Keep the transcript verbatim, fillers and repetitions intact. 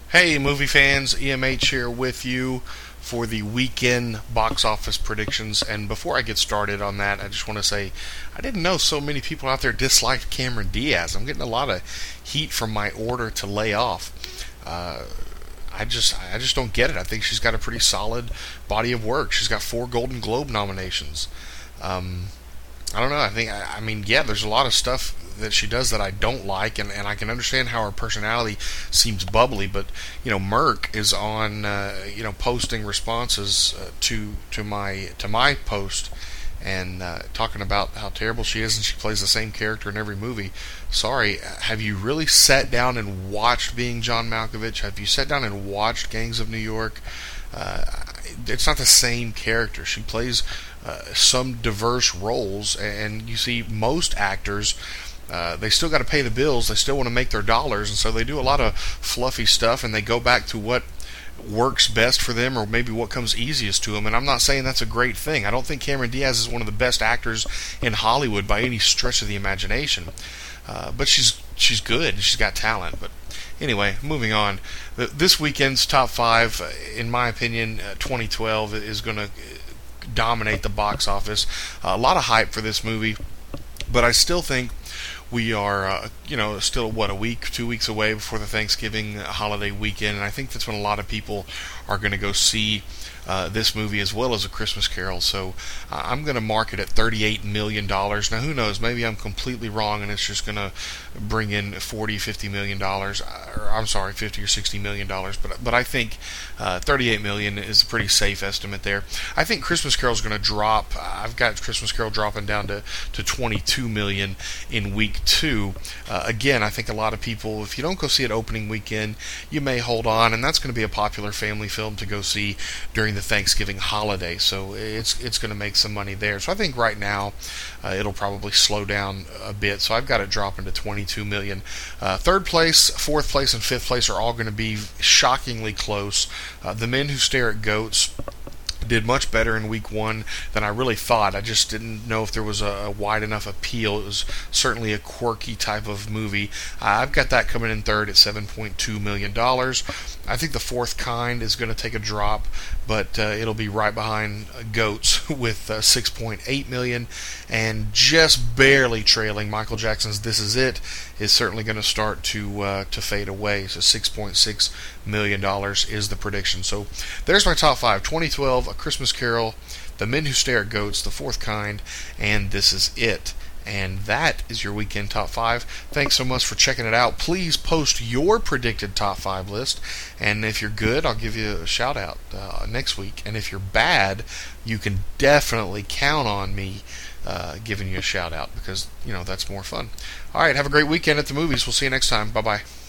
Hey, movie fans, E M H here with you for the weekend box office predictions. And before I get started on that, I just want to say I didn't know so many people out there disliked Cameron Diaz. I'm getting a lot of heat from my order to lay off. Uh, I just I just don't get it. I think she's got a pretty solid body of work. She's got four Golden Globe nominations. Um, I don't know. I think I, I mean, yeah, there's a lot of stuff that she does that I don't like, and, and I can understand how her personality seems bubbly. But you know, Merck is on uh, you know posting responses uh, to to my to my post and uh, talking about how terrible she is, and she plays the same character in every movie. Sorry, have you really sat down and watched Being John Malkovich? Have you sat down and watched Gangs of New York? Uh, it's not the same character. She plays uh, some diverse roles, and you see most actors. Uh, they still got to pay the bills. They still want to make their dollars, and so they do a lot of fluffy stuff, and they go back to what works best for them, or maybe what comes easiest to them. And I'm not saying that's a great thing. I don't think Cameron Diaz is one of the best actors in Hollywood by any stretch of the imagination. Uh, but she's she's good, and she's got talent. But anyway, moving on. This weekend's top five, in my opinion, uh, twenty twelve is going to dominate the box office. Uh, a lot of hype for this movie, but I still think we are, uh, you know, still, what, a week, two weeks away before the Thanksgiving holiday weekend, and I think that's when a lot of people are going to go see uh, this movie as well as A Christmas Carol. So uh, I'm going to mark it at thirty-eight million dollars. Now, who knows? Maybe I'm completely wrong, and it's just going to bring in forty, fifty million dollars. Or I'm sorry, fifty or sixty million dollars. But but I think uh, thirty-eight million dollars is a pretty safe estimate there. I think Christmas Carol is going to drop. I've got Christmas Carol dropping down to, to twenty-two million dollars in week two. Uh, again, I think a lot of people, if you don't go see it opening weekend, you may hold on, and that's going to be a popular family film to go see during the Thanksgiving holiday. So it's it's going to make some money there. So I think right now uh, it'll probably slow down a bit. So I've got it dropping to twenty-two million dollars. Uh, third place, fourth place, and fifth place are all going to be shockingly close. Uh, The Men Who Stare at Goats did much better in week one than I really thought. I just didn't know if there was a, a wide enough appeal. It was certainly a quirky type of movie. Uh, I've got that coming in third at seven point two million dollars. I think The Fourth Kind is going to take a drop, but uh, it'll be right behind uh, Goats with uh, six point eight million dollars, and just barely trailing Michael Jackson's This Is It is certainly going to start to uh, to fade away. So six point six million dollars is the prediction. So there's my top five. twenty twelve, A Christmas Carol, The Men Who Stare at Goats, The Fourth Kind, and This Is It. And that is your weekend top five. Thanks so much for checking it out. Please post your predicted top five list. And if you're good, I'll give you a shout out uh, next week. And if you're bad, you can definitely count on me uh, giving you a shout out, because, you know, that's more fun. All right, have a great weekend at the movies. We'll see you next time. Bye-bye.